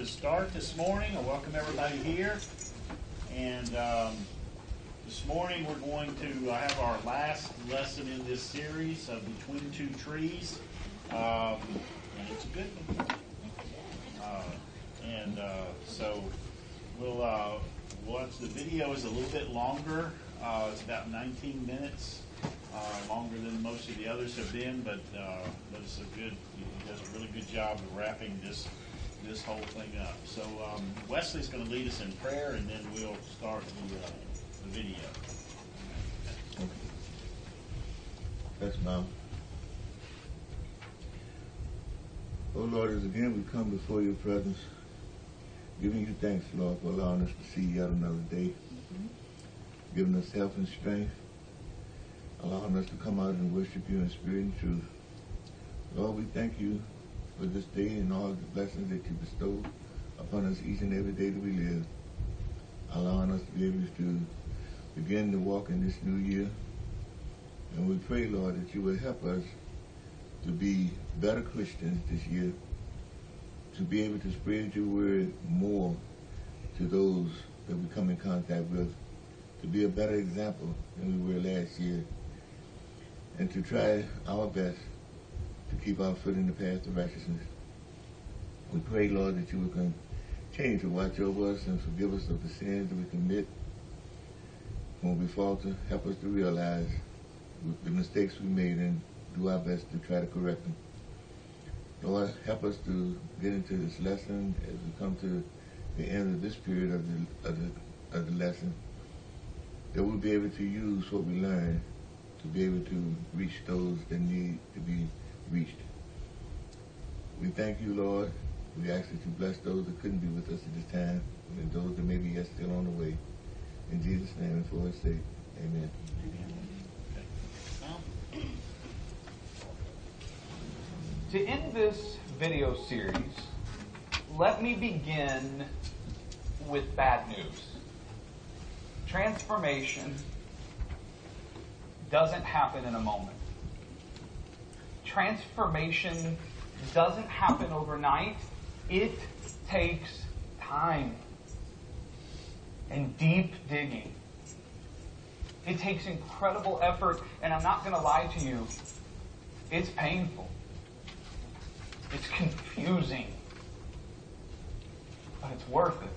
to start this morning. I welcome everybody here. And this morning we're going to have our last lesson in this series of Between Two Trees. And it's a good one. So we'll watch the video is a little bit longer. It's about 19 minutes, longer than most of the others have been, but it's he does a really good job of wrapping this whole thing up. So Wesley's going to lead us in prayer, and then we'll start the video. Okay. That's Mom. Oh Lord, as again we come before your presence, giving you thanks, Lord, for allowing us to see yet another day, giving us health and strength, allowing us to come out and worship you in spirit and truth. Lord, we thank you for this day and all the blessings that you bestow upon us each and every day that we live, allowing us to be able to begin to walk in this new year. And we pray, Lord, that you will help us to be better Christians this year, to be able to spread your word more to those that we come in contact with, to be a better example than we were last year, and to try our best to keep our foot in the path of righteousness. We pray, Lord, that you will continue to watch over us and forgive us of the sins that we commit. When we falter, help us to realize the mistakes we made and do our best to try to correct them. Lord, help us to get into this lesson as we come to the end of this period of the lesson, that we'll be able to use what we learn to be able to reach those that need to be reached. We thank you, Lord. We ask that you bless those that couldn't be with us at this time, and those that may be yet still on the way. In Jesus' name and for his sake, amen. To end this video series, let me begin with bad news. Transformation doesn't happen in a moment. Transformation doesn't happen overnight. It takes time and deep digging. It takes incredible effort, and I'm not going to lie to you, it's painful. It's confusing, but it's worth it.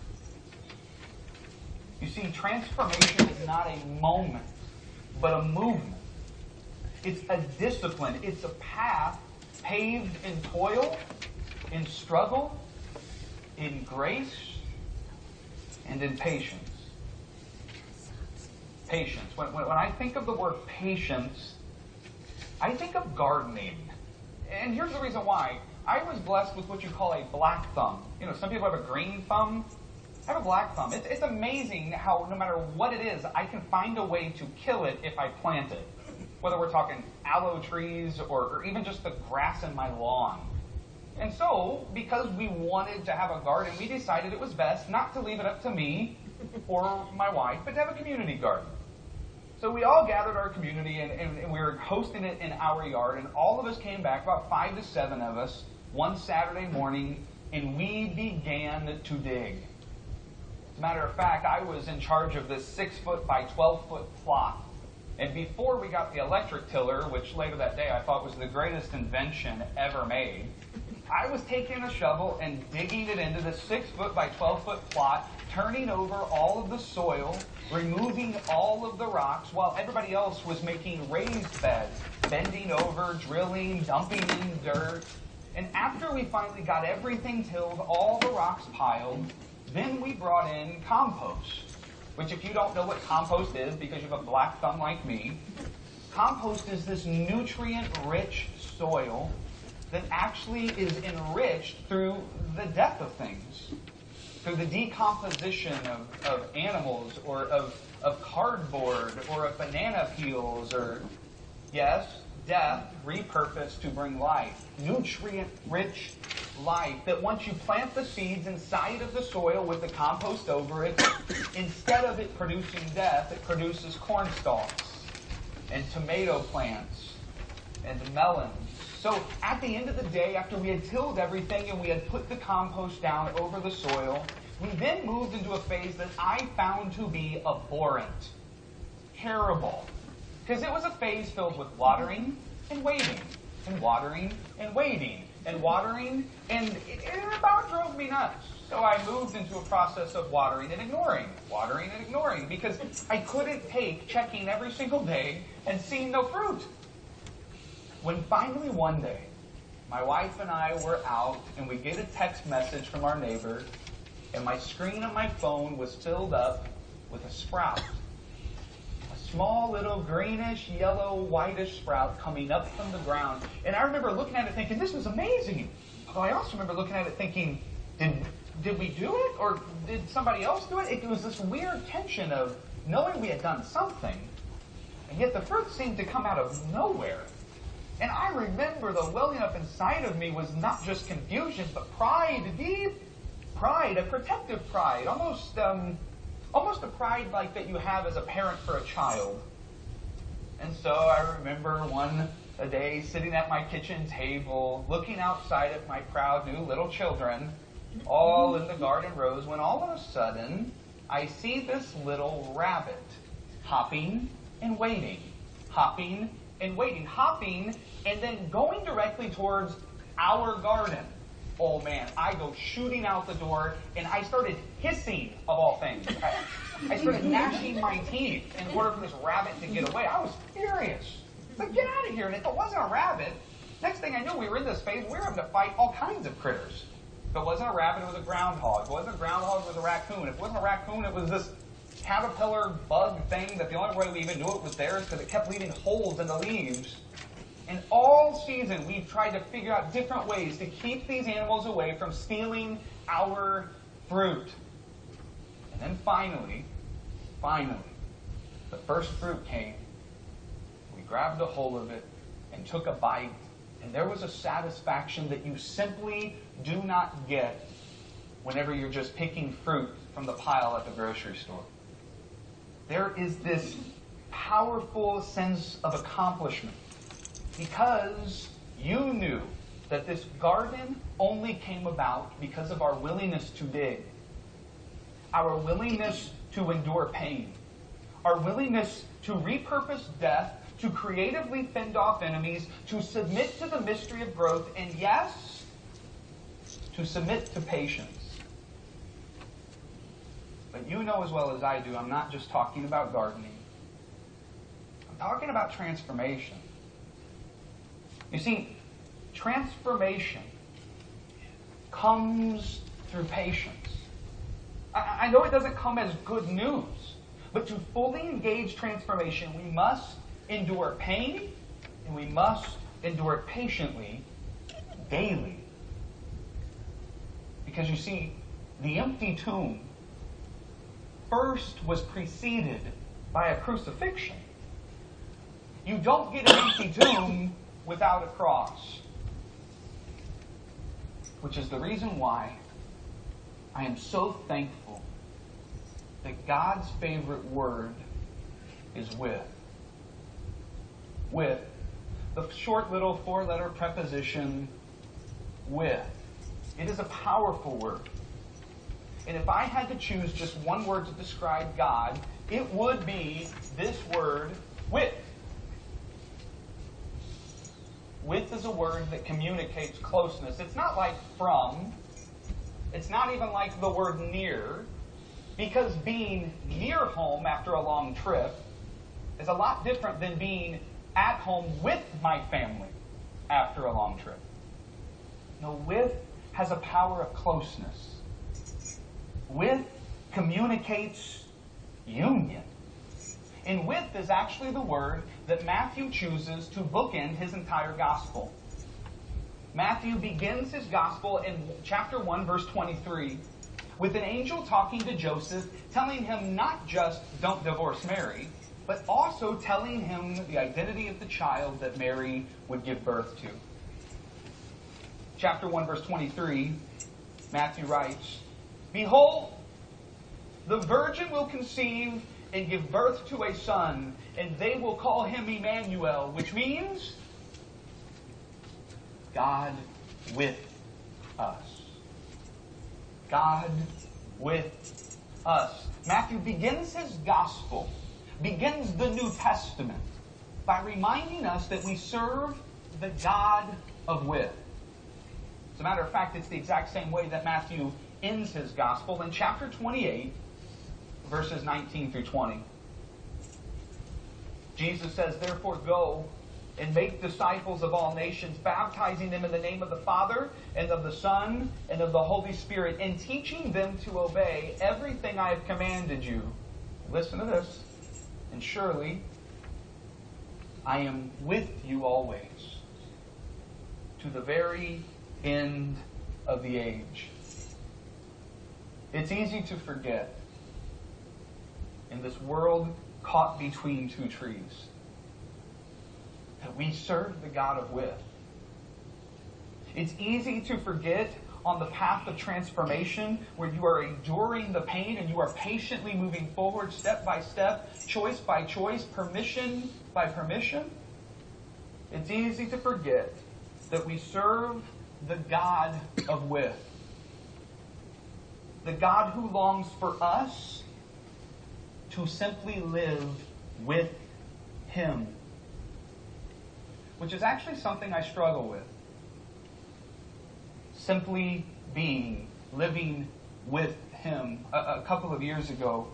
You see, transformation is not a moment, but a movement. It's a discipline. It's a path paved in toil, in struggle, in grace, and in patience. Patience. When I think of the word patience, I think of gardening. And here's the reason why. I was blessed with what you call a black thumb. You know, some people have a green thumb. I have a black thumb. It's amazing how no matter what it is, I can find a way to kill it if I plant it. Whether we're talking aloe trees or even just the grass in my lawn. And so, because we wanted to have a garden, we decided it was best not to leave it up to me or my wife, but to have a community garden. So we all gathered our community and we were hosting it in our yard, and all of us came back, about 5 to 7 of us, one Saturday morning, and we began to dig. As a matter of fact, I was in charge of this 6-foot by 12-foot plot. And before we got the electric tiller, which later that day I thought was the greatest invention ever made, I was taking a shovel and digging it into the 6-foot by 12-foot plot, turning over all of the soil, removing all of the rocks, while everybody else was making raised beds, bending over, drilling, dumping in dirt. And after we finally got everything tilled, all the rocks piled, then we brought in compost. Which, if you don't know what compost is, because you have a black thumb like me, compost is this nutrient-rich soil that actually is enriched through the death of things, through the decomposition of animals or of cardboard or of banana peels or, yes, death repurposed to bring life, nutrient-rich life, that once you plant the seeds inside of the soil with the compost over it, instead of it producing death, it produces corn stalks and tomato plants and melons So at the end of the day, after we had tilled everything and we had put the compost down over the soil, we then moved into a phase that I found to be abhorrent, terrible. Because it was a phase filled with watering and waiting, and watering and waiting, and watering, and it about drove me nuts. So I moved into a process of watering and ignoring, because I couldn't take checking every single day and seeing no fruit. When finally one day, my wife and I were out, and we get a text message from our neighbor, and my screen on my phone was filled up with a sprout. A small little greenish, yellow, whitish sprout coming up from the ground. And I remember looking at it thinking, this was amazing. But I also remember looking at it thinking, did we do it? Or did somebody else do it? It was this weird tension of knowing we had done something, and yet the fruit seemed to come out of nowhere. And I remember the welling up inside of me was not just confusion, but pride, deep pride, a protective pride, almost a pride like that you have as a parent for a child. And so I remember a day sitting at my kitchen table, looking outside at my proud new little children, all in the garden rows, when all of a sudden I see this little rabbit hopping and waiting, hopping and waiting, hopping and then going directly towards our garden. Oh man, I go shooting out the door, and I started hissing, of all things. I started gnashing my teeth in order for this rabbit to get away. I was furious. Like, get out of here. And if it wasn't a rabbit, next thing I knew, we were in this phase, we were having to fight all kinds of critters. If it wasn't a rabbit, it was a groundhog. If it wasn't a groundhog, it was a raccoon. If it wasn't a raccoon, it was this caterpillar bug thing that the only way we even knew it was there is because it kept leaving holes in the leaves. And all season, we've tried to figure out different ways to keep these animals away from stealing our fruit. And then finally, the first fruit came. We grabbed a hold of it and took a bite. And there was a satisfaction that you simply do not get whenever you're just picking fruit from the pile at the grocery store. There is this powerful sense of accomplishment, because you knew that this garden only came about because of our willingness to dig, our willingness to endure pain, our willingness to repurpose death, to creatively fend off enemies, to submit to the mystery of growth, and yes, to submit to patience. But you know as well as I do, I'm not just talking about gardening. I'm talking about transformation. You see, transformation comes through patience. I know it doesn't come as good news, but to fully engage transformation, we must endure pain, and we must endure it patiently, daily. Because you see, the empty tomb first was preceded by a crucifixion. You don't get an empty tomb without a cross. Which is the reason why I am so thankful that God's favorite word is with. With. The short little 4-letter preposition, with. It is a powerful word. And if I had to choose just one word to describe God, it would be this word, with. With is a word that communicates closeness. It's not like from. It's not even like the word near, because being near home after a long trip is a lot different than being at home with my family after a long trip. No, with has a power of closeness. With communicates union. And with is actually the word that Matthew chooses to bookend his entire gospel. Matthew begins his gospel in chapter 1, verse 23, with an angel talking to Joseph, telling him not just don't divorce Mary, but also telling him the identity of the child that Mary would give birth to. Chapter 1, verse 23, Matthew writes, "Behold, the virgin will conceive and give birth to a son, and they will call him Emmanuel," which means God with us. God with us. Matthew begins his gospel, begins the New Testament, by reminding us that we serve the God of with. As a matter of fact, it's the exact same way that Matthew ends his gospel in chapter 28, verses 19 through 20. Jesus says, "Therefore go and make disciples of all nations, baptizing them in the name of the Father and of the Son and of the Holy Spirit, and teaching them to obey everything I have commanded you." Listen to this. "And surely I am with you always, to the very end of the age." It's easy to forget in this world caught between two trees that we serve the God of with. It's easy to forget on the path of transformation where you are enduring the pain and you are patiently moving forward step by step, choice by choice, permission by permission. It's easy to forget that we serve the God of with. The God who longs for us to simply live with Him. Which is actually something I struggle with. Simply being, living with Him. A couple of years ago,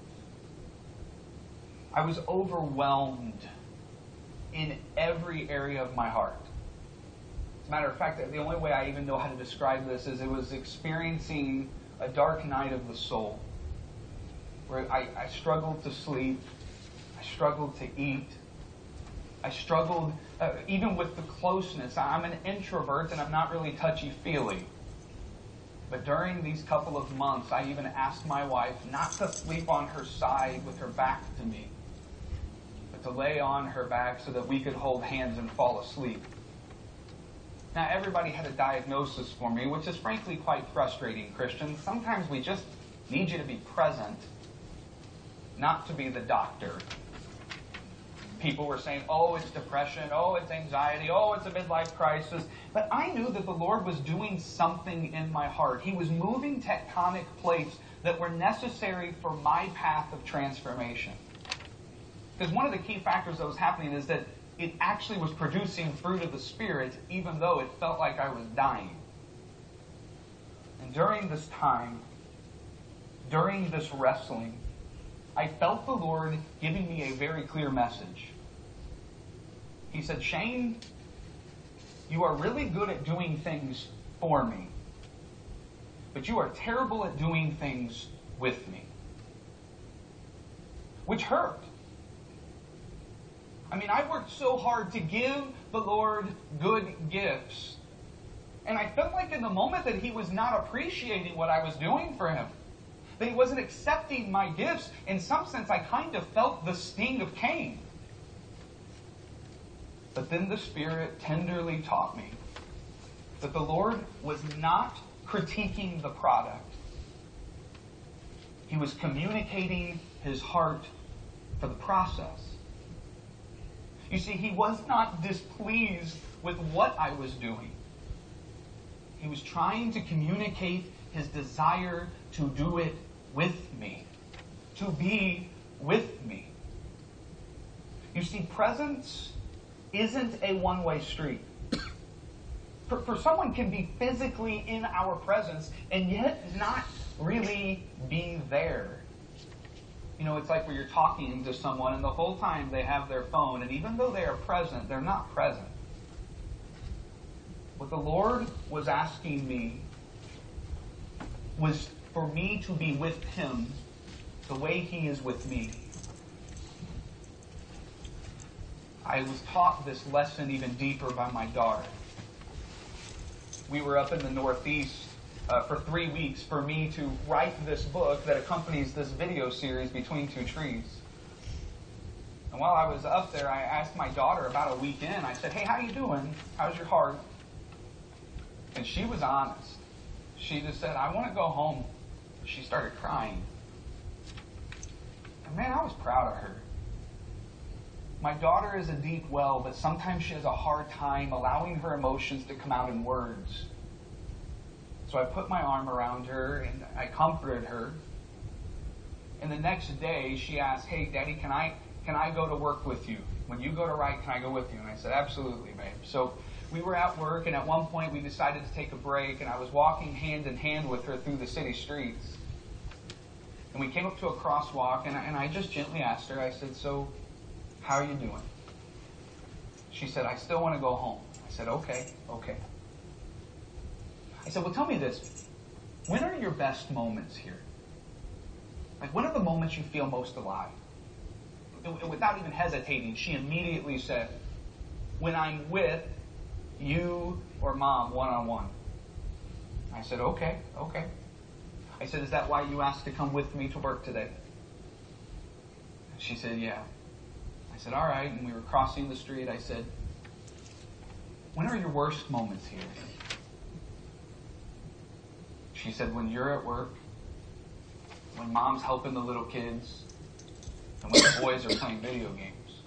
I was overwhelmed in every area of my heart. As a matter of fact, the only way I even know how to describe this is it was experiencing a dark night of the soul, where I struggled to sleep, I struggled to eat, I struggled even with the closeness. I'm an introvert and I'm not really touchy-feely. But during these couple of months, I even asked my wife not to sleep on her side with her back to me, but to lay on her back so that we could hold hands and fall asleep. Now, everybody had a diagnosis for me, which is frankly quite frustrating, Christians. Sometimes we just need you to be present, not to be the doctor. People were saying, oh, it's depression, oh, it's anxiety, oh, it's a midlife crisis. But I knew that the Lord was doing something in my heart. He was moving tectonic plates that were necessary for my path of transformation. Because one of the key factors that was happening is that it actually was producing fruit of the Spirit, even though it felt like I was dying. And during this time, during this wrestling, I felt the Lord giving me a very clear message. He said, Shane, you are really good at doing things for me, but you are terrible at doing things with me. Which hurt. I mean, I worked so hard to give the Lord good gifts. And I felt like in the moment that He was not appreciating what I was doing for Him. That He wasn't accepting my gifts. In some sense, I kind of felt the sting of Cain. But then the Spirit tenderly taught me that the Lord was not critiquing the product. He was communicating His heart for the process. You see, He was not displeased with what I was doing. He was trying to communicate His desire to do it with me, to be with me. You see, presence isn't a one-way street. For someone can be physically in our presence and yet not really be there. You know, it's like where you're talking to someone and the whole time they have their phone, and even though they are present, they're not present. What the Lord was asking me was for me to be with Him the way He is with me. I was taught this lesson even deeper by my daughter. We were up in the Northeast for 3 weeks for me to write this book that accompanies this video series, Between Two Trees. And while I was up there, I asked my daughter about a week in, I said, hey, how you doing? How's your heart? And she was honest. She just said, I want to go home. She started crying. And man, I was proud of her. My daughter is a deep well, but sometimes she has a hard time allowing her emotions to come out in words. So I put my arm around her and I comforted her. And the next day she asked, "Hey, Daddy, can I go to work with you? When you go to write, can I go with you?" And I said, "Absolutely, babe." So we were at work, and at one point we decided to take a break, and I was walking hand in hand with her through the city streets. And we came up to a crosswalk, and I just gently asked her, I said, "So, how are you doing?" She said, "I still want to go home." I said, okay. I said, "Well, tell me this. When are your best moments here? Like, when are the moments you feel most alive?" And without even hesitating, she immediately said, "When I'm with you or Mom one-on-one." I said, okay. I said, "Is that why you asked to come with me to work today?" She said, "Yeah." I said, "All right." And we were crossing the street. I said, "When are your worst moments here?" She said, "When you're at work, when Mom's helping the little kids, and when the boys are playing video games."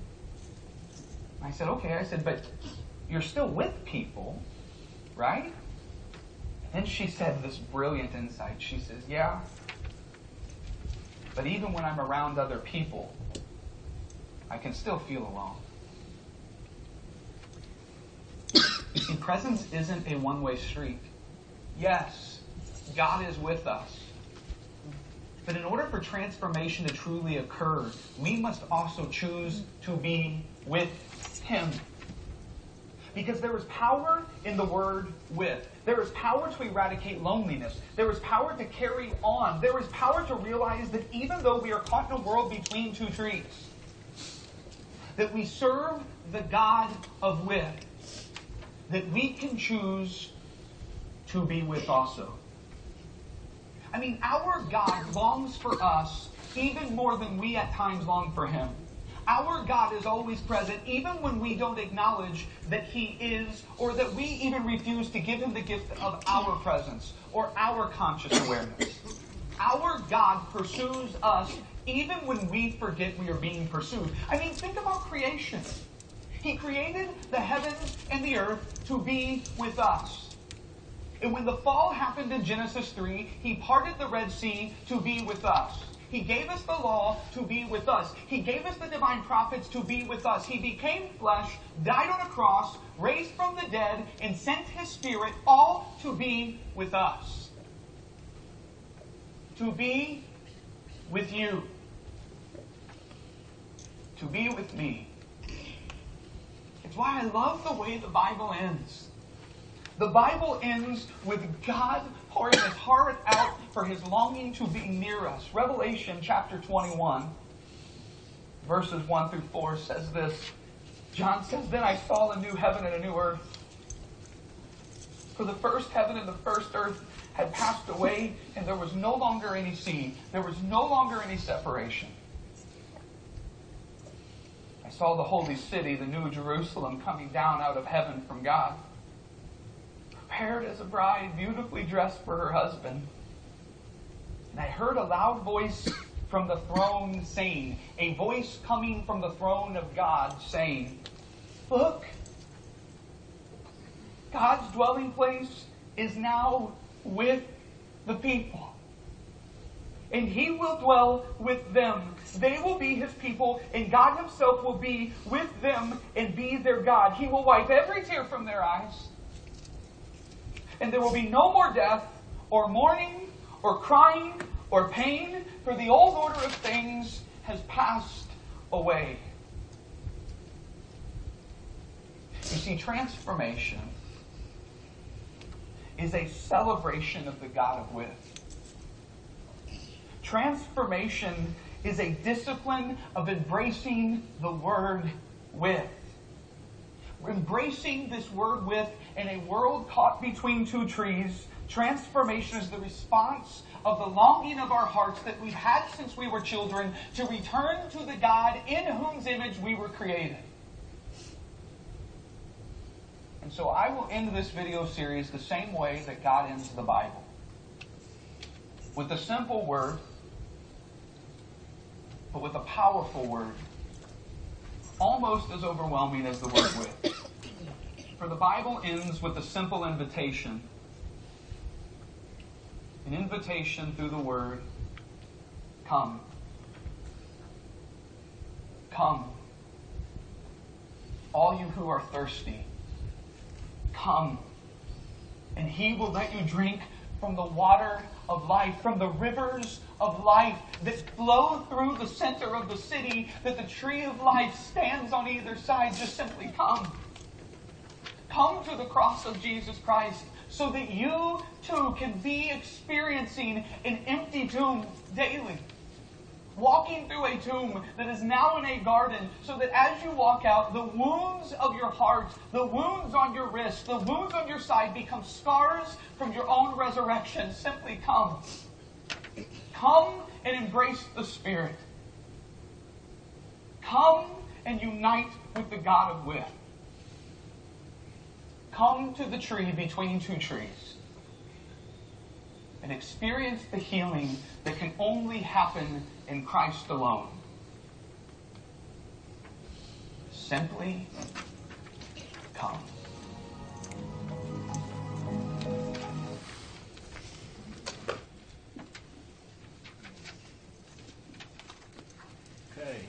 I said, "Okay." I said, "But you're still with people, right?" And she said this brilliant insight. She says, "Yeah, but even when I'm around other people, I can still feel alone." You see, presence isn't a one-way street. Yes, God is with us. But in order for transformation to truly occur, we must also choose to be with Him. Because there is power in the word "with." There is power to eradicate loneliness. There is power to carry on. There is power to realize that even though we are caught in a world between two trees, that we serve the God of "with," that we can choose to be with also. I mean, our God longs for us even more than we at times long for Him. Our God is always present, even when we don't acknowledge that He is, or that we even refuse to give Him the gift of our presence or our conscious awareness. Our God pursues us even when we forget we are being pursued. I mean, think about creation. He created the heavens and the earth to be with us. And when the fall happened in Genesis 3, He parted the Red Sea to be with us. He gave us the law to be with us. He gave us the divine prophets to be with us. He became flesh, died on a cross, raised from the dead, and sent His Spirit, all to be with us. To be with you. To be with me. It's why I love the way the Bible ends. The Bible ends with God pouring His heart out for His longing to be near us. Revelation chapter 21, verses 1 through 4 says this. John says, "Then I saw a new heaven and a new earth. For the first heaven and the first earth had passed away, and there was no longer any sea. There was no longer any separation. I saw the holy city, the new Jerusalem, coming down out of heaven from God, prepared as a bride, beautifully dressed for her husband. And I heard a loud voice from the throne saying," a voice coming from the throne of God saying, "Look, God's dwelling place is now with the people. And He will dwell with them. They will be His people, and God Himself will be with them and be their God. He will wipe every tear from their eyes. And there will be no more death, or mourning, or crying, or pain, for the old order of things has passed away." You see, transformation is a celebration of the God of with. Transformation is a discipline of embracing the word "with." Embracing this word "with" in a world caught between two trees. Transformation is the response of the longing of our hearts that we've had since we were children to return to the God in whose image we were created. And so I will end this video series the same way that God ends the Bible. With a simple word, but with a powerful word. almost as overwhelming as the word with. For the Bible ends with a simple invitation. An invitation through the word, come. Come. All you who are thirsty, come. And He will let you drink from the water of life, from the rivers of life that flow through the center of the city, that the tree of life stands on either side. Just simply come. Come to the cross of Jesus Christ so that you too can be experiencing an empty tomb daily. Walking through a tomb that is now in a garden, so that as you walk out, the wounds of your heart, the wounds on your wrist, the wounds on your side become scars from your own resurrection. Simply come. Come and embrace the Spirit. Come and unite with the God of with. Come to the tree between two trees and experience the healing that can only happen in Christ alone. Simply come. Okay.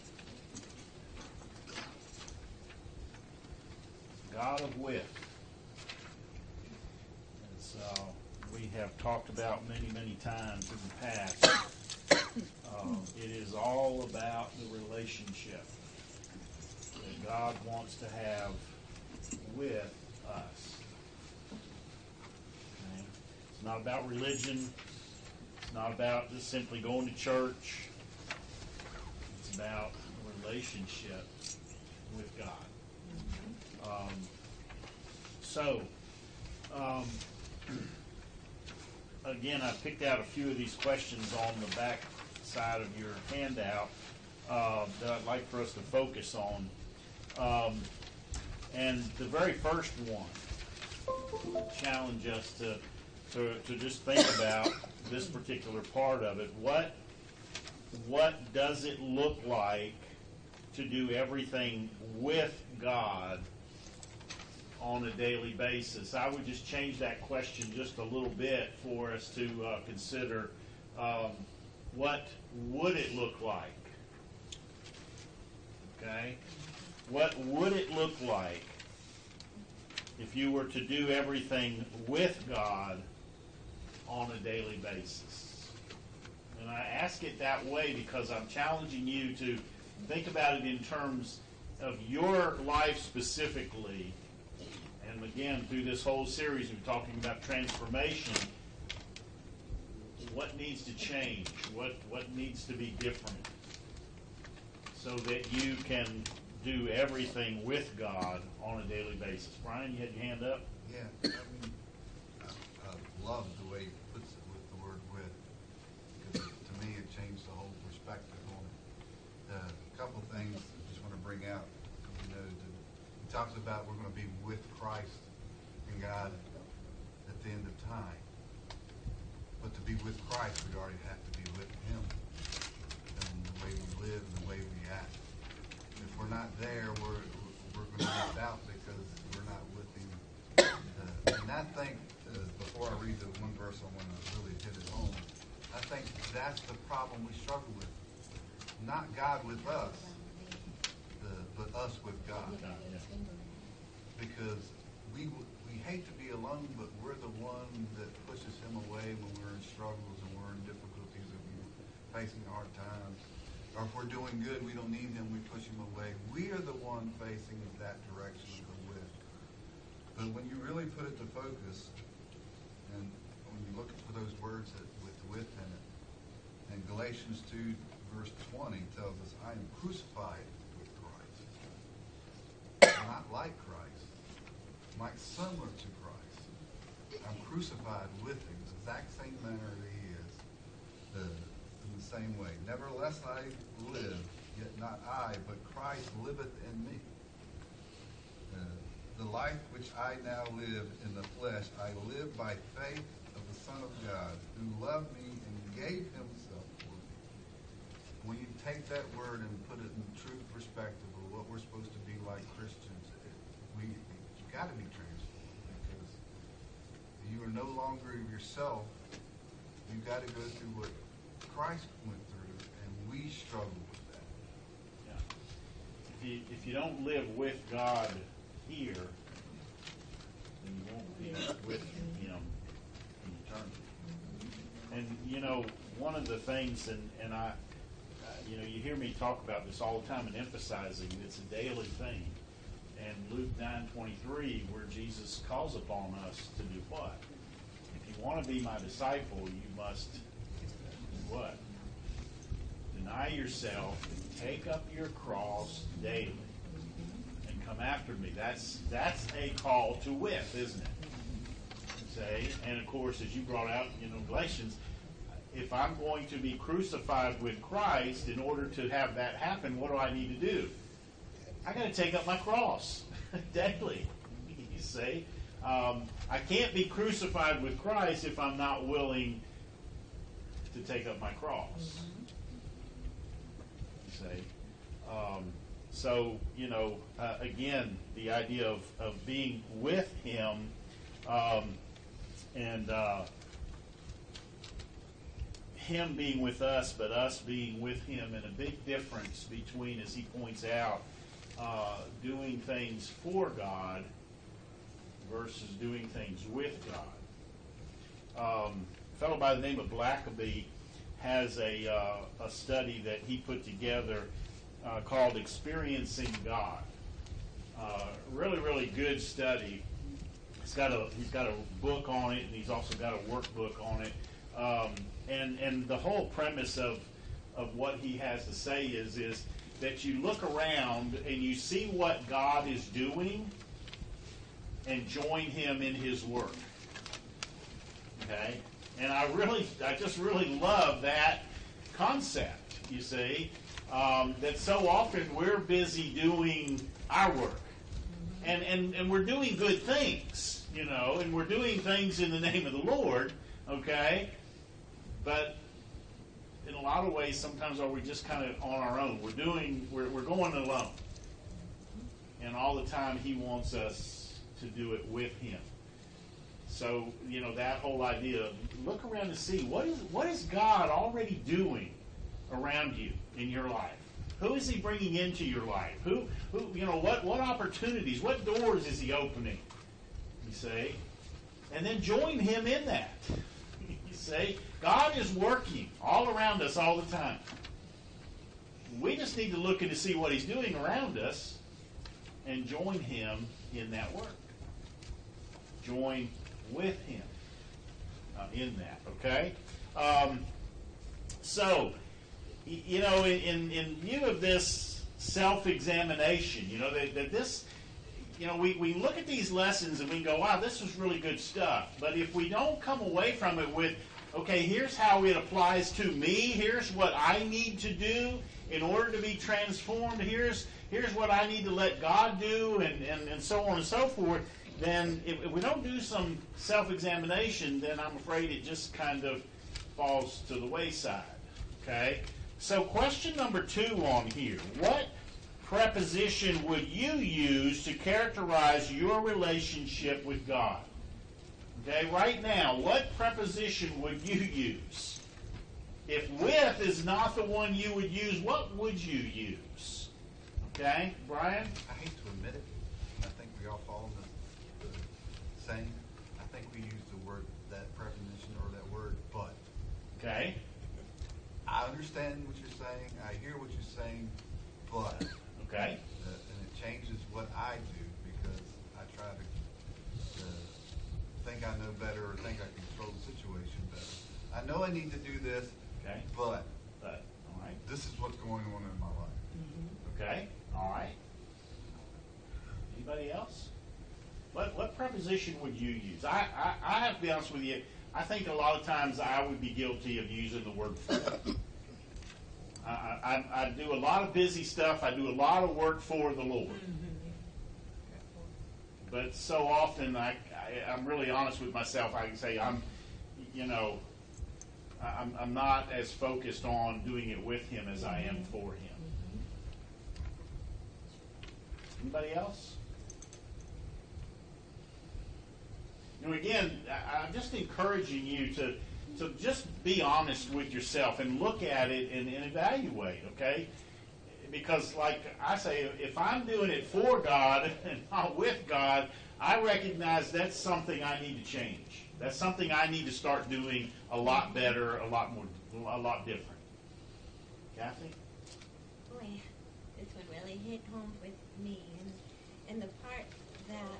God of with. As we have talked about many, many times in the past, it is all about the relationship that God wants to have with us. Okay? It's not about religion. It's not about just simply going to church. It's about a relationship with God. Again, I picked out a few of these questions on the back side of your handout that I'd like for us to focus on. And the very first one challenge us to just think about this particular part of it. What does it look like to do everything with God on a daily basis? I would just change that question just a little bit for us to consider. What would it look like? Okay? What would it look like if you were to do everything with God on a daily basis? And I ask it that way because I'm challenging you to think about it in terms of your life specifically. And again, through this whole series, we're talking about transformation. What needs to change? What needs to be different so that you can do everything with God on a daily basis? Brian, you had your hand up? Yeah, I love the way he puts it with the word with, because to me it changed the whole perspective on it. A couple of things I just want to bring out. He talks about we're going to be with Christ and God at the end of time. But to be with Christ, we already have to be with Him and the way we live and the way we act. If we're not there, we're going to miss out because we're not with Him. And I think, before I read the one verse, I want to really hit it home. I think that's the problem we struggle with. Not God with us, but us with God. Because we hate to be alone, but we're the one that pushes Him away when we're in struggles and we're in difficulties and we're facing hard times. Or if we're doing good, we don't need Him, we push Him away. We are the one facing that direction of the with. But when you really put it to focus, and when you look for those words with the with in it, and Galatians 2 verse 20 tells us, I am crucified with Christ. Not like Christ. Like similar to Christ. I'm crucified with Him, the exact same manner that He is, in the same way. Nevertheless I live, yet not I, but Christ liveth in me. The life which I now live in the flesh, I live by faith of the Son of God, who loved me and gave Himself for me. when you take that word and put it in true perspective of what we're supposed to be like Christians, you got to be transformed, because you are no longer yourself. You got to go through what Christ went through, and we struggle with that. Yeah. If you don't live with God here, then you won't be with Him in eternity. And one of the things, and I, you hear me talk about this all the time and emphasizing it's a daily thing. And Luke 9:23, where Jesus calls upon us to do what? If you want to be my disciple, you must do what? Deny yourself and take up your cross daily and come after me. That's a call to with, isn't it? Say, and of course, as you brought out, Galatians, if I'm going to be crucified with Christ, in order to have that happen, what do I need to do? I got to take up my cross daily. You see, I can't be crucified with Christ if I'm not willing to take up my cross. You see, so again, the idea of being with Him, and Him being with us, but us being with Him, and a big difference between, as he points out, doing things for God versus doing things with God. A fellow by the name of Blackaby has a study that he put together called Experiencing God. Really, really good study. He's got a book on it, and he's also got a workbook on it. And the whole premise of what he has to say is that you look around and you see what God is doing and join Him in His work. Okay? And I just really love that concept, you see, that so often we're busy doing our work. And we're doing good things, and we're doing things in the name of the Lord, okay? But in a lot of ways, sometimes are we just kind of on our own. We're going alone. And all the time He wants us to do it with Him. So, that whole idea of look around and see what is God already doing around you in your life? Who is He bringing into your life? Who what opportunities, what doors is He opening? You see? And then join Him in that. You see? God is working all around us all the time. We just need to look and to see what He's doing around us and join Him in that work. Join with Him in that, okay? So, in view of this self-examination, that this, we look at these lessons and we go, wow, this was really good stuff. But if we don't come away from it with, okay, here's how it applies to me, here's what I need to do in order to be transformed, here's what I need to let God do, and so on and so forth, then if we don't do some self-examination, then I'm afraid it just kind of falls to the wayside. Okay? So question number 2 on here. What preposition would you use to characterize your relationship with God? Okay, right now, what preposition would you use? If with is not the one you would use, what would you use? Okay, Brian? I hate to admit it. I think we all fall in the same. I think we use that preposition or that word, but. Okay. I understand what you're saying. I hear what you're saying, but. Okay. And it changes what I do because I try to think I know better or think I control the situation better. I know I need to do this, Okay. but All right. this is what's going on in my life. Okay. All right. Anybody else? What preposition would you use? I have to be honest with you. I think a lot of times I would be guilty of using the word for. I do a lot of busy stuff. I do a lot of work for the Lord. But so often I'm really honest with myself. I can say I'm I'm not as focused on doing it with him as I am for him. Anybody else? Again, I'm just encouraging you to just be honest with yourself and look at it and evaluate, okay? Because like I say, if I'm doing it for God and not with God, I recognize that's something I need to change. That's something I need to start doing a lot better, a lot different. Kathy? Boy, this one really hit home with me, and the part that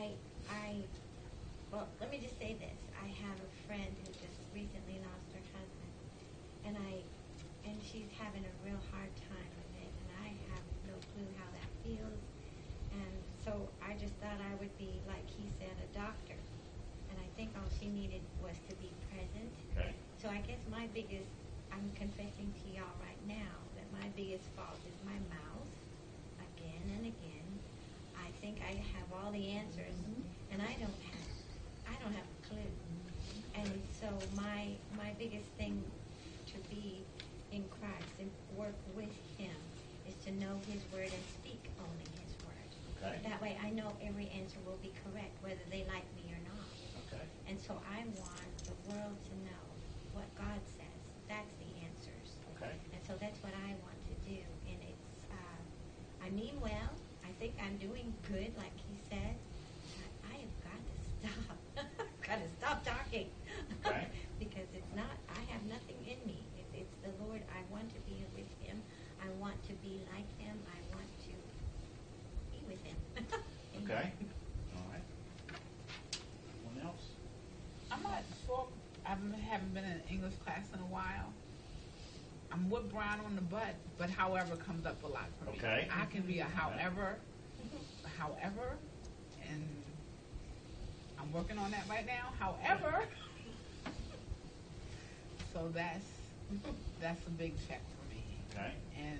well, let me just say this. I have a friend who just recently lost her husband, and she's having a real hard time with it, and I have no clue how that feels. And so I just thought I would be, like he said, a doctor. And I think all she needed was to be present. Okay. So I guess I'm confessing to y'all right now that my biggest fault is my mouth, again and again. I think I have all the answers, and I don't have a clue. And so my biggest thing to be in Christ and work with him is to know his word and speak only his word. Okay. That way I know every answer will be correct, whether they like me or not. Okay. And so I want the world to know what God says. That's the answers. Okay. And so that's what I want to do. And it's, I mean well. I think I'm doing good, like he said. I have got to stop. Got to stop talking. Okay. Because it's not, I have nothing in me. It's the Lord. I want to be with him. I want to be like him. I want to be with him. Okay. All right. Anyone else? I'm not sure. I haven't been in an English class in a while. I'm with Brian on the but however comes up a lot for me. Okay. I can be a however, and I'm working on that right now. However, so that's a big check for me. Okay. And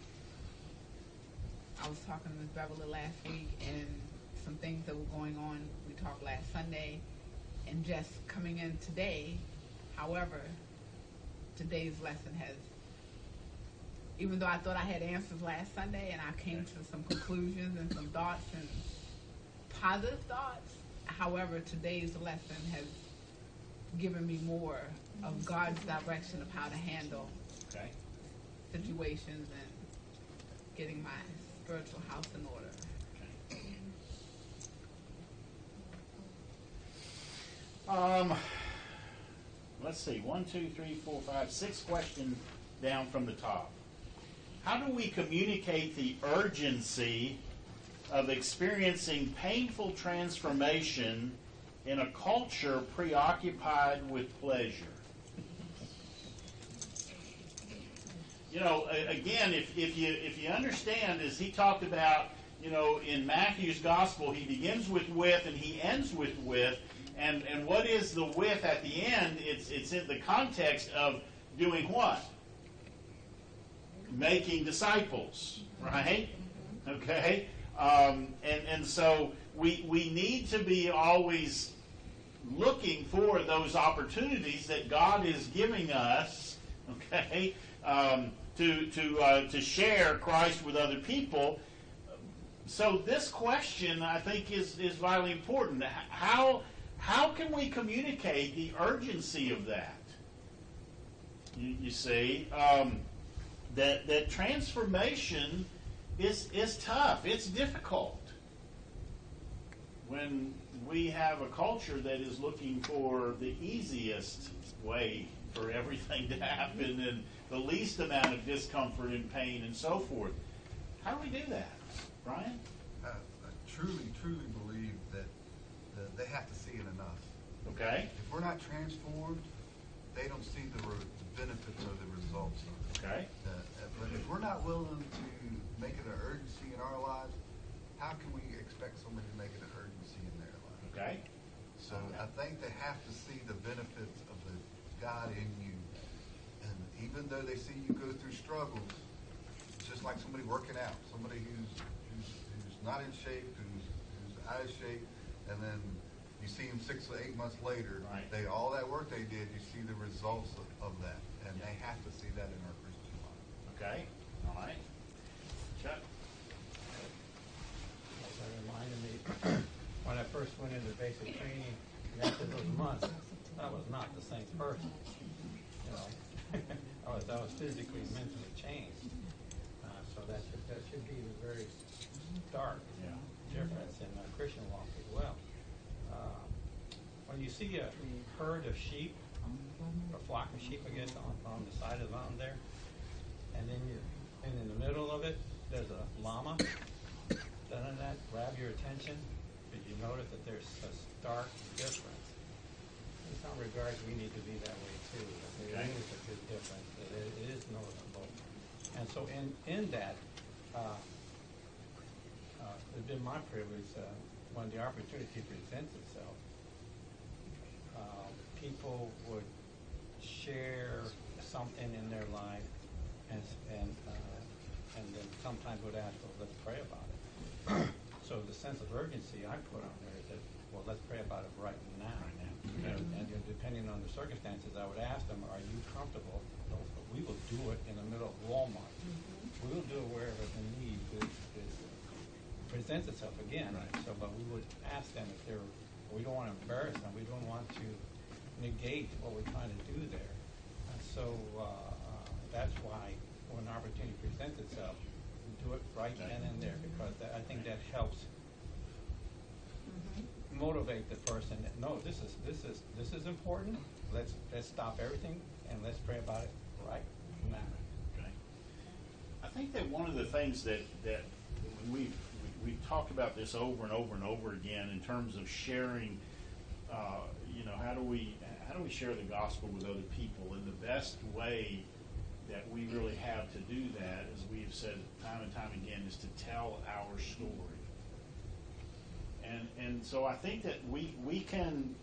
I was talking to Ms. Beverly last week, and some things that were going on. We talked last Sunday, and just coming in today. However, today's lesson has, even though I thought I had answers last Sunday, and I came to some conclusions and some thoughts and positive thoughts. However, today's lesson has given me more of God's direction of how to handle Okay. situations and getting my spiritual house in order. Let's see. 1, 2, 3, 4, 5, 6 questions down from the top. How do we communicate the urgency of experiencing painful transformation in a culture preoccupied with pleasure? Again, if you understand, as he talked about, in Matthew's gospel, he begins with and he ends with. And what is the with at the end? It's in the context of doing what? Making disciples, right? Okay? And so we need to be always looking for those opportunities that God is giving us, okay, to share Christ with other people. So this question, I think, is vitally important. How can we communicate the urgency of that? You see, that transformation is tough. It's difficult when we have a culture that is looking for the easiest way for everything to happen and the least amount of discomfort and pain and so forth. How do we do that, Brian? I truly believe that they have to see it enough. Okay. If we're not transformed, they don't see the benefits or the results of it. Okay. But if we're not willing to make it an urgency in our lives, how can we expect somebody to make it an urgency in their life? Okay. So I think they have to see the benefits of the God in you. And even though they see you go through struggles, it's just like somebody working out, somebody who's not in shape, who's out of shape, and then You see them 6 to 8 months later. Right. All that work they did, you see the results of that, and they have to see that in our Christian life. Okay, all right. Chuck? That reminded me, when I first went into basic training, after those months, I was not the same person. You know, I was physically, mentally changed. So that should be a very stark difference in the Christian walk as well. When you see a herd of sheep, or flock of sheep, I guess, on the side of the mountain there, and then in the middle of it, there's a llama. Doesn't that grab your attention? Did you notice that there's a stark difference? In some regards, we need to be that way too. There is a big difference. It is noticeable. And so in that, it's been my privilege when the opportunity presents itself, people would share something in their life, and then sometimes would ask, well, let's pray about it. So the sense of urgency I put on there is that, well, let's pray about it right now. And depending on the circumstances, I would ask them, are you comfortable? We will do it in the middle of Walmart. We will do it wherever the need presents itself again. Right. So, but we would ask them if we don't want to embarrass them. We don't want to negate what we're trying to do there. And so that's why when an opportunity presents itself, we do it right then and there, because I think that helps motivate the person that, no, this is important. Let's stop everything and let's pray about it right now. Okay. I think that one of the things that we've talked about this over and over and over again in terms of sharing, how do we share the gospel with other people? And the best way that we really have to do that, as we have said time and time again, is to tell our story. And so I think that we can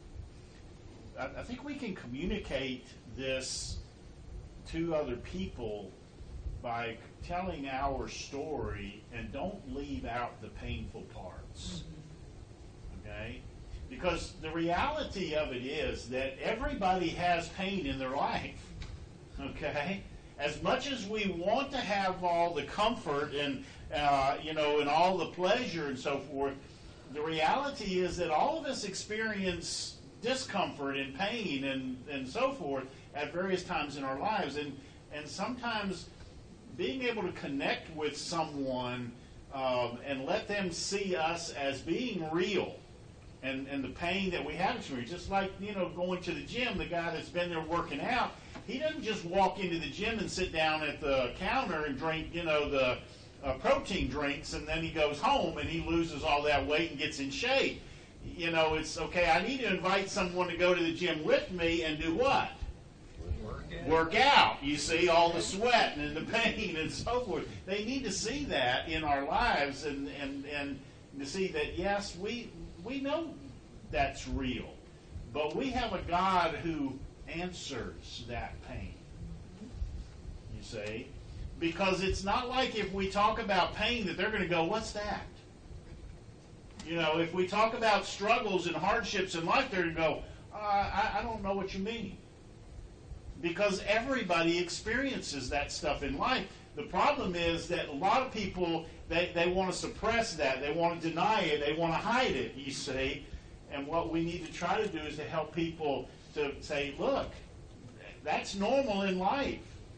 communicate this to other people by telling our story, and don't leave out the painful parts. Okay? Because the reality of it is that everybody has pain in their life. Okay? As much as we want to have all the comfort and and all the pleasure and so forth, the reality is that all of us experience discomfort and pain and so forth at various times in our lives. And sometimes being able to connect with someone and let them see us as being real and the pain that we have experienced, just like, going to the gym, the guy that's been there working out, he doesn't just walk into the gym and sit down at the counter and drink, the protein drinks, and then he goes home and he loses all that weight and gets in shape. It's okay, I need to invite someone to go to the gym with me and do what? Work out. You see, all the sweat and the pain and so forth. They need to see that in our lives and to see that, yes, we know that's real. But we have a God who answers that pain. You see? Because it's not like if we talk about pain that they're going to go, what's that? If we talk about struggles and hardships in life, they're going to go, I don't know what you mean. Because everybody experiences that stuff in life. The problem is that a lot of people, they want to suppress that. They want to deny it. They want to hide it, you see. And what we need to try to do is to help people to say, look, that's normal in life.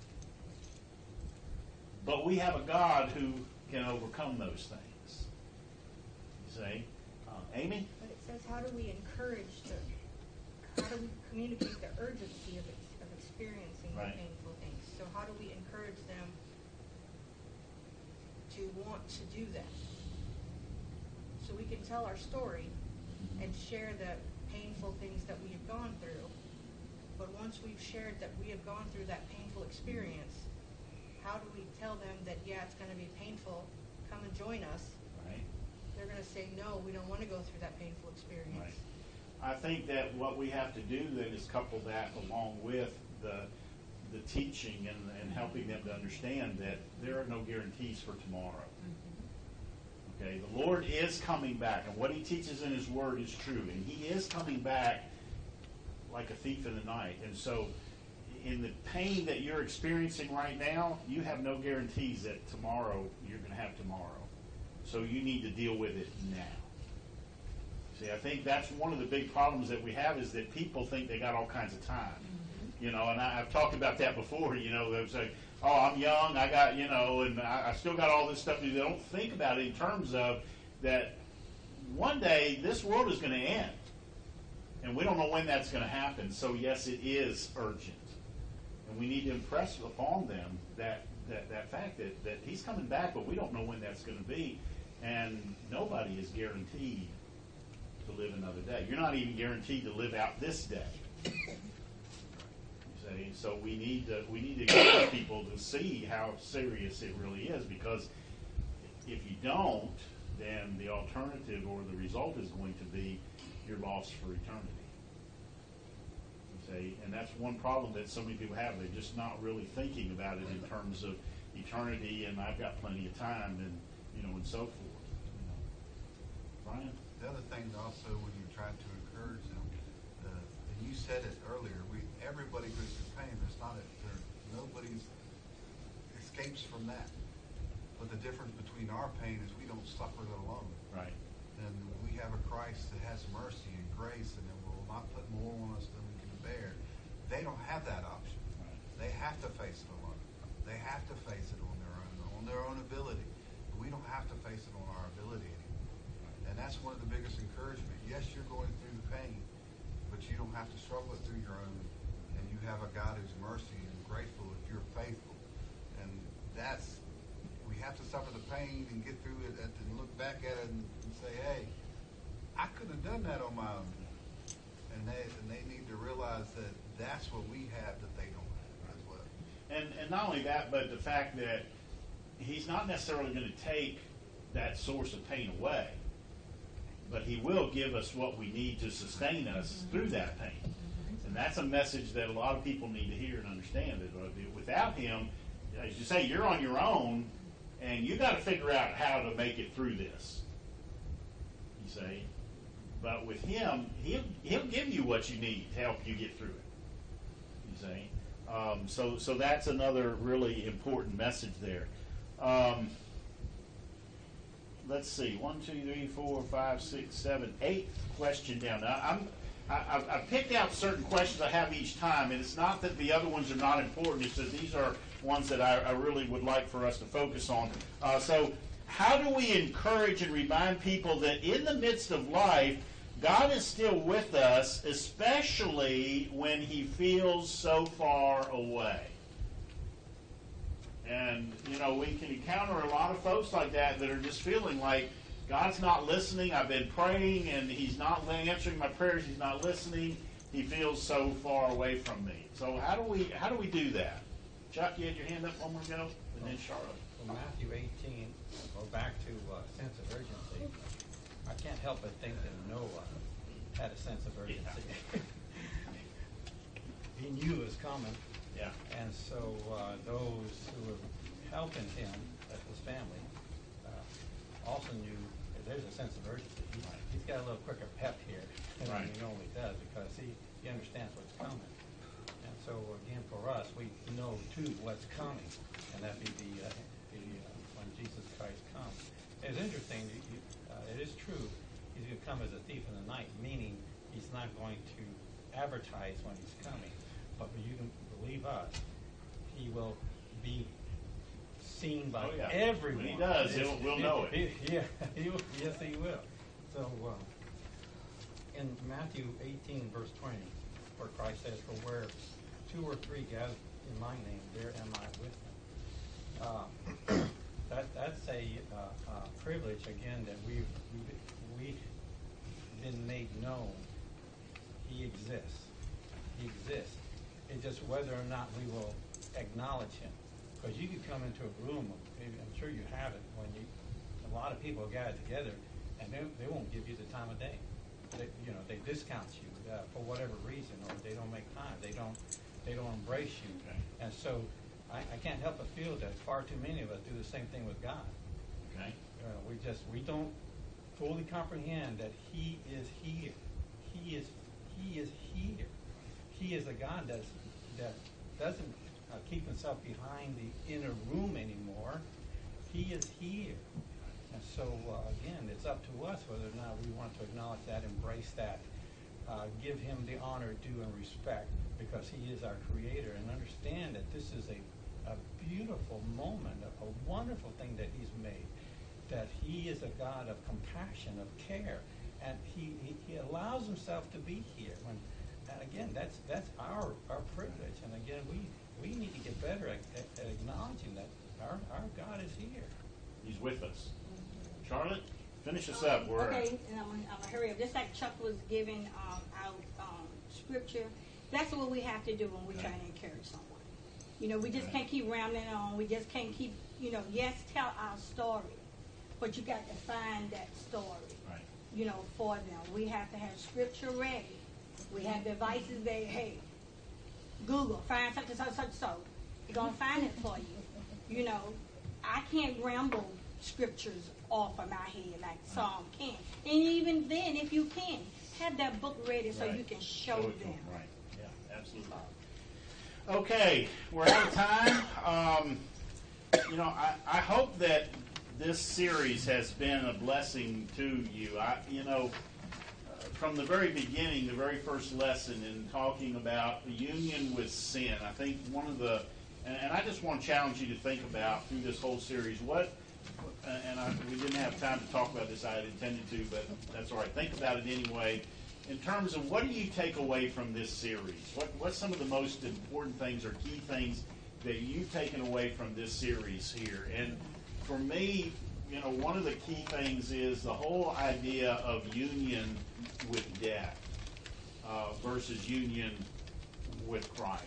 But we have a God who can overcome those things. You see? Amy? But it says, how do we communicate the urgency of experiencing the painful things? So how do we encourage them to want to do that? So we can tell our story and share the painful things that we have gone through. But once we've shared that we have gone through that painful experience, how do we tell them that, yeah, it's going to be painful, come and join us? Right. They're going to say, no, we don't want to go through that painful experience. Right. I think that what we have to do then is couple that along with the teaching and helping them to understand that there are no guarantees for tomorrow. Okay, the Lord is coming back, and what He teaches in His Word is true, and He is coming back like a thief in the night. And so, in the pain that you're experiencing right now, you have no guarantees that tomorrow you're going to have tomorrow. So you need to deal with it now. See, I think that's one of the big problems that we have is that people think they got all kinds of time. You know, and I've talked about that before. You know, they say, "Oh, I'm young. I got, you know, and I still got all this stuff to do." They don't think about it in terms of that one day this world is going to end, and we don't know when that's going to happen. So yes, it is urgent, and we need to impress upon them that fact that He's coming back, but we don't know when that's going to be, and nobody is guaranteed to live another day. You're not even guaranteed to live out this day. So we need to get people to see how serious it really is, because if you don't, then the alternative or the result is going to be you're lost for eternity. See, and that's one problem that so many people have. They're just not really thinking about it in terms of eternity, and I've got plenty of time, and and so forth. Brian? The other thing also, when you're trying to encourage them, and you said it earlier, everybody goes through pain. Nobody's escapes from that. But the difference between our pain is we don't suffer it alone. Right. And we have a Christ that has mercy and grace, and that will not put more on us than we can bear. They don't have that option. Right. They have to face it alone. They have to face it on their own ability. But we don't have to face it on our ability anymore. And that's one of the biggest encouragement. Yes, you're going through the pain, but you don't have to struggle it through your own. And you have a God who's mercy and grateful if you're faithful. And we have to suffer the pain and get through it and look back at it and say, hey, I couldn't have done that on my own. And they need to realize that that's what we have that they don't have as well. And not only that, but the fact that He's not necessarily going to take that source of pain away, but He will give us what we need to sustain us through that pain. And that's a message that a lot of people need to hear and understand. That without Him, as you say, you're on your own, and you got to figure out how to make it through this. You say, but with Him, He'll give you what you need to help you get through it. You say, so that's another really important message there. Let's see, 1, 2, 3, 4, 5, 6, 7, 8 question down. Now, I've picked out certain questions I have each time, and it's not that the other ones are not important. It's that these are ones that I really would like for us to focus on. So how do we encourage and remind people that in the midst of life, God is still with us, especially when He feels so far away? And, we can encounter a lot of folks like that are just feeling like God's not listening. I've been praying, and He's not answering my prayers. He's not listening. He feels so far away from me. So how do we do that? Chuck, you had your hand up one more ago, and then Charlotte. Well, Matthew 18, go back to sense of urgency. I can't help but think that Noah had a sense of urgency. Yeah. He knew it was coming. Yeah. And so those who were helping him, that's his family, also knew that there's a sense of urgency. He's got a little quicker pep here than he normally does, because he understands what's coming. And so again, for us, we know too what's coming, and that be the when Jesus Christ comes. It's interesting. It is true. He's going to come as a thief in the night, meaning He's not going to advertise when He's coming. But you can believe us, He will be seen by everyone. When He does, we'll know it. Yes, He will. So in Matthew 18, verse 20, where Christ says, "For where 2 or 3 gather in My name, there am I with them." That's a privilege, again, that we've been made known. He exists. He exists. It's just whether or not we will acknowledge Him. Because you could come into a room, I'm sure you have it, when a lot of people gather together, and they won't give you the time of day. They discount you for whatever reason, or they don't make time. They don't embrace you. Okay. And so I can't help but feel that far too many of us do the same thing with God. Okay. we don't fully comprehend that He is here. He is here. He is a God that doesn't keep Himself behind the inner room anymore. He is here. And so, again, it's up to us whether or not we want to acknowledge that, embrace that, give Him the honor, due, and respect, because He is our Creator, and understand that this is a beautiful moment, a wonderful thing that He's made, that He is a God of compassion, of care, and He allows Himself to be here. And again, that's our privilege, and again, we need to get better at acknowledging that our God is here. He's with us. Charlotte, finish us up. Okay, and I'm gonna hurry up. Just like Chuck was giving out scripture, that's what we have to do when we try to encourage someone. You know, we just can't keep rambling on. We just can't keep, yes, tell our story, but you got to find that story, right, for them. We have to have scripture ready. We have devices that, hey, Google, find such and such, such so. You're going to find it for you. I can't ramble scriptures off of my head like some can. And even then, if you can, have that book ready so you can show them. Right, yeah, absolutely. Okay, we're out of time. I hope that this series has been a blessing to you. From the very beginning, the very first lesson in talking about the union with sin, I think one of the, and I just want to challenge you to think about through this whole series, we didn't have time to talk about this, I had intended to, but that's all right. Think about it anyway. In terms of what do you take away from this series? What's some of the most important things or key things that you've taken away from this series here? And for me, one of the key things is the whole idea of union with death versus union with Christ.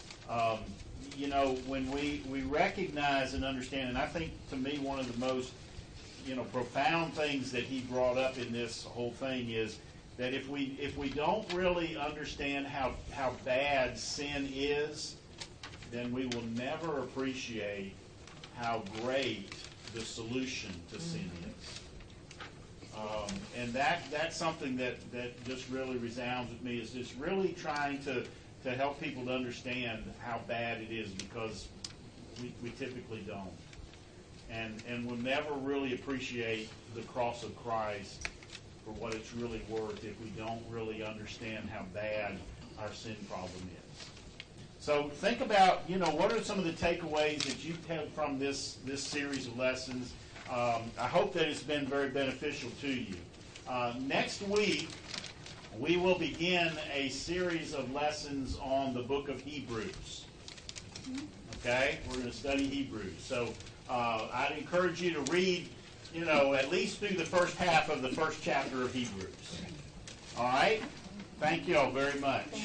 When we recognize and understand, and I think to me one of the most profound things that he brought up in this whole thing is that if we don't really understand how bad sin is, then we will never appreciate how great the solution to sin is. And that's something that just really resounds with me, is just really trying to help people to understand how bad it is, because we typically don't. And we'll never really appreciate the cross of Christ for what it's really worth if we don't really understand how bad our sin problem is. So think about, what are some of the takeaways that you've had from this series of lessons. I hope that it's been very beneficial to you. Next week, we will begin a series of lessons on the book of Hebrews. Okay? We're going to study Hebrews. So I'd encourage you to read, at least through the first half of the first chapter of Hebrews. All right? Thank you all very much.